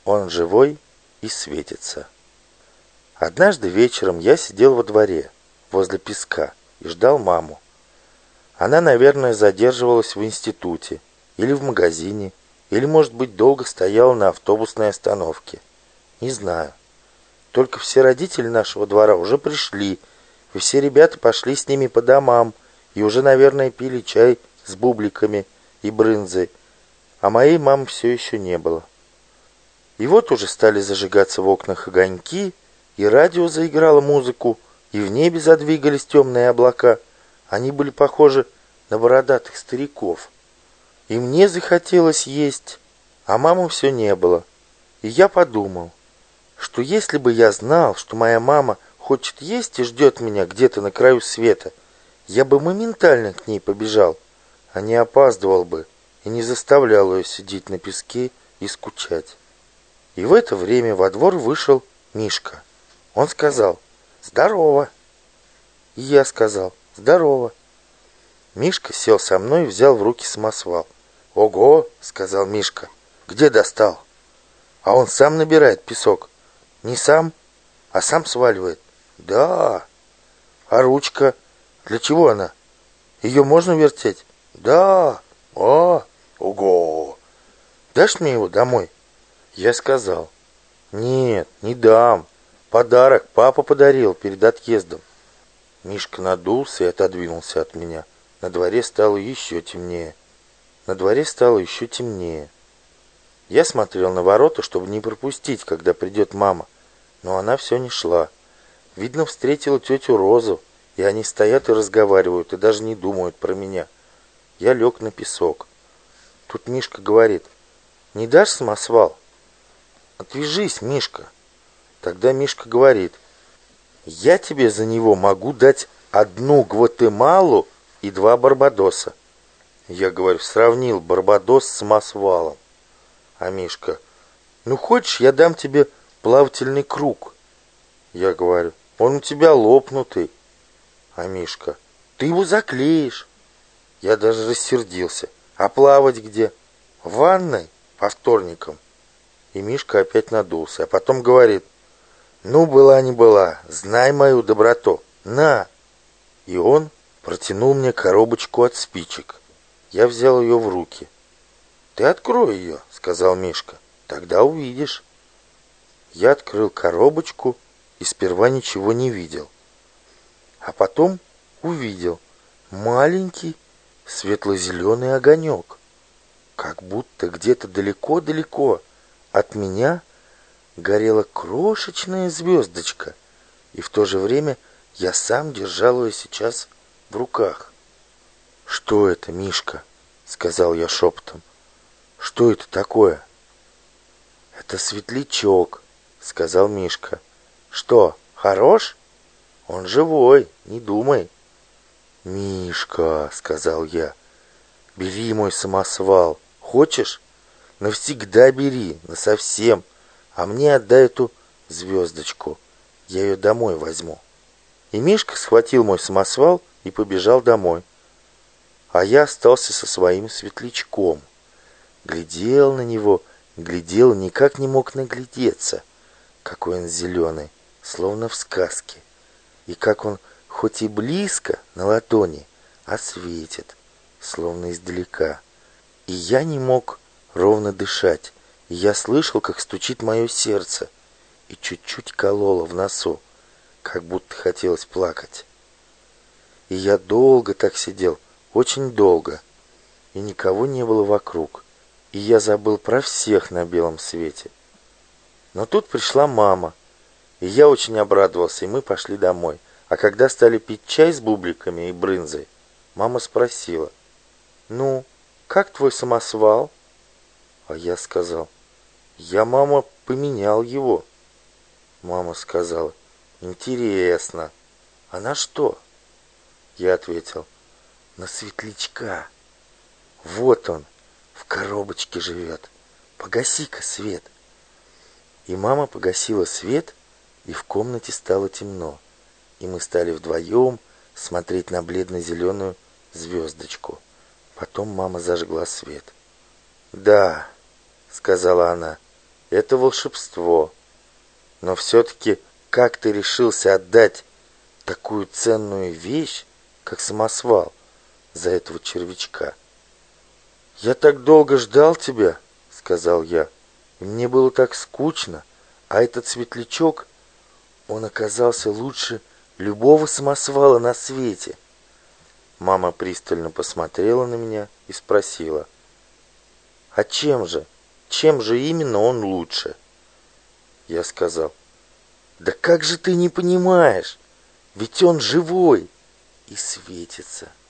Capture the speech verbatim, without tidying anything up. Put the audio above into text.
Он живой и светится. Однажды вечером я сидел во дворе, возле песка, и ждал маму. Она, наверное, задерживалась в институте, или в магазине, или, может быть, долго стояла на автобусной остановке. Не знаю. Только все родители нашего двора уже пришли, и все ребята пошли с ними по домам, и уже, наверное, пили чай с бубликами и брынзой, а моей мамы все еще не было. И вот уже стали зажигаться в окнах огоньки, и радио заиграло музыку, и в небе задвигались темные облака. Они были похожи на бородатых стариков. И мне захотелось есть, а мамы все не было. И я подумал, что если бы я знал, что моя мама хочет есть и ждет меня где-то на краю света, я бы моментально к ней побежал, а не опаздывал бы и не заставлял ее сидеть на песке и скучать. И в это время во двор вышел Мишка. Он сказал: «Здорово!» И я сказал: «Здорово!» Мишка сел со мной и взял в руки самосвал. «Ого!» — сказал Мишка. «Где достал?» «А он сам набирает песок». «Не сам, а сам сваливает». «Да». «А ручка? Для чего она? Ее можно вертеть?» «Да». «О, ого! Дашь мне его домой?» Я сказал: «Нет, не дам. Подарок папа подарил перед отъездом». Мишка надулся и отодвинулся от меня. На дворе стало еще темнее. На дворе стало еще темнее. Я смотрел на ворота, чтобы не пропустить, когда придет мама. Но она все не шла. Видно, встретила тетю Розу, и они стоят и разговаривают, и даже не думают про меня. Я лег на песок. Тут Мишка говорит: «Не дашь самосвал?» «Отвяжись, Мишка». Тогда Мишка говорит: «Я тебе за него могу дать одну Гватемалу и два Барбадоса». Я говорю: сравнил Барбадос с самосвалом. А Мишка: «Ну, хочешь, я дам тебе плавательный круг?» Я говорю: «Он у тебя лопнутый». А Мишка: «Ты его заклеишь». Я даже рассердился. «А плавать где?» «В ванной по вторникам». И Мишка опять надулся, а потом говорит: «Ну, была не была, знай мою доброту, на!» И он протянул мне коробочку от спичек. Я взял ее в руки. «Ты открой ее», — сказал Мишка, — «тогда увидишь». Я открыл коробочку и сперва ничего не видел. А потом увидел маленький светло-зеленый огонек. Как будто где-то далеко-далеко от меня горела крошечная звездочка, и в то же время я сам держал ее сейчас в руках. «Что это, Мишка?» — сказал я шепотом. «Что это такое?» «Это светлячок», — сказал Мишка. «Что, хорош? Он живой, не думай». «Мишка», — сказал я, — «бери мой самосвал. Хочешь? Навсегда бери, насовсем. А мне отдай эту звездочку. Я ее домой возьму». И Мишка схватил мой самосвал и побежал домой. А я остался со своим светлячком. Глядел на него, глядел, никак не мог наглядеться. Какой он зеленый, словно в сказке. И как он хоть и близко на ладони, а светит, словно издалека. И я не мог ровно дышать. И я слышал, как стучит мое сердце, и чуть-чуть кололо в носу, как будто хотелось плакать. И я долго так сидел, очень долго, и никого не было вокруг, и я забыл про всех на белом свете. Но тут пришла мама, и я очень обрадовался, и мы пошли домой. А когда стали пить чай с бубликами и брынзой, мама спросила: «Ну, как твой самосвал?» А я сказал: «Я, мама, поменял его». Мама сказала: «Интересно, а на что?» Я ответил: «На светлячка. Вот он, в коробочке живет. Погаси-ка свет». И мама погасила свет, и в комнате стало темно. И мы стали вдвоем смотреть на бледно-зеленую звездочку. Потом мама зажгла свет. «Да», — сказала она, Это волшебство. Но все-таки как ты решился отдать такую ценную вещь, как самосвал, за этого червячка? «Я так долго ждал тебя», — сказал я, — «и мне было так скучно, а этот светлячок, он оказался лучше любого самосвала на свете». Мама пристально посмотрела на меня и спросила: «А чем же, чем же именно он лучше?» Я сказал: «Да как же ты не понимаешь? Ведь он живой и светится».